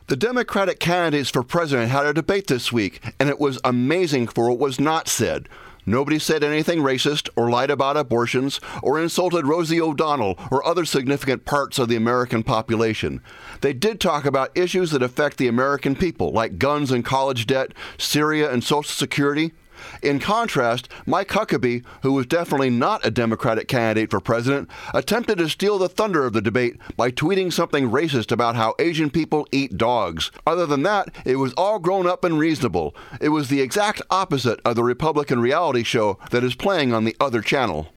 The Democratic candidates for president had a debate this week, and it was amazing for what was not said. Nobody said anything racist or lied about abortions or insulted Rosie O'Donnell or other significant parts of the American population. They did talk about issues that affect the American people, like guns and college debt, Syria and Social Security. In contrast, Mike Huckabee, who was definitely not a Democratic candidate for president, attempted to steal the thunder of the debate by tweeting something racist about how Asian people eat dogs. Other than that, it was all grown up and reasonable. It was the exact opposite of the Republican reality show that is playing on the other channel.